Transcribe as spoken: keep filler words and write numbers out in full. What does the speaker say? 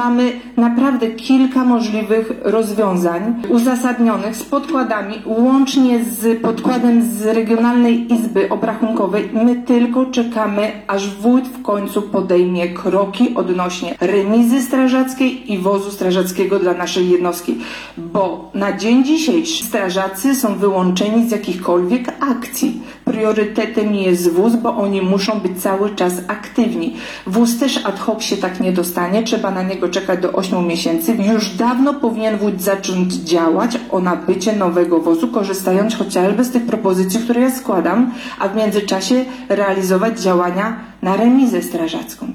mamy naprawdę kilka możliwych rozwiązań uzasadnionych z podkładami, łącznie z podkładem z Regionalnej Izby Obrachunkowej. My tylko czekamy, aż wójt w końcu podejmie kroki odnośnie remizy strażackiej i wozu strażackiego dla naszej jednostki, bo na dzień dzisiejszy strażacy są wyłączeni z jakichkolwiek akcji. Priorytetem jest wóz, bo oni muszą być cały czas aktywni. Wóz też ad hoc się tak nie dostanie, trzeba na niego czekać do ośmiu miesięcy. Już dawno powinien wójt zacząć działać o nabycie nowego wozu, korzystając chociażby z tych propozycji, które ja składam, a w międzyczasie realizować działania na remizę strażacką.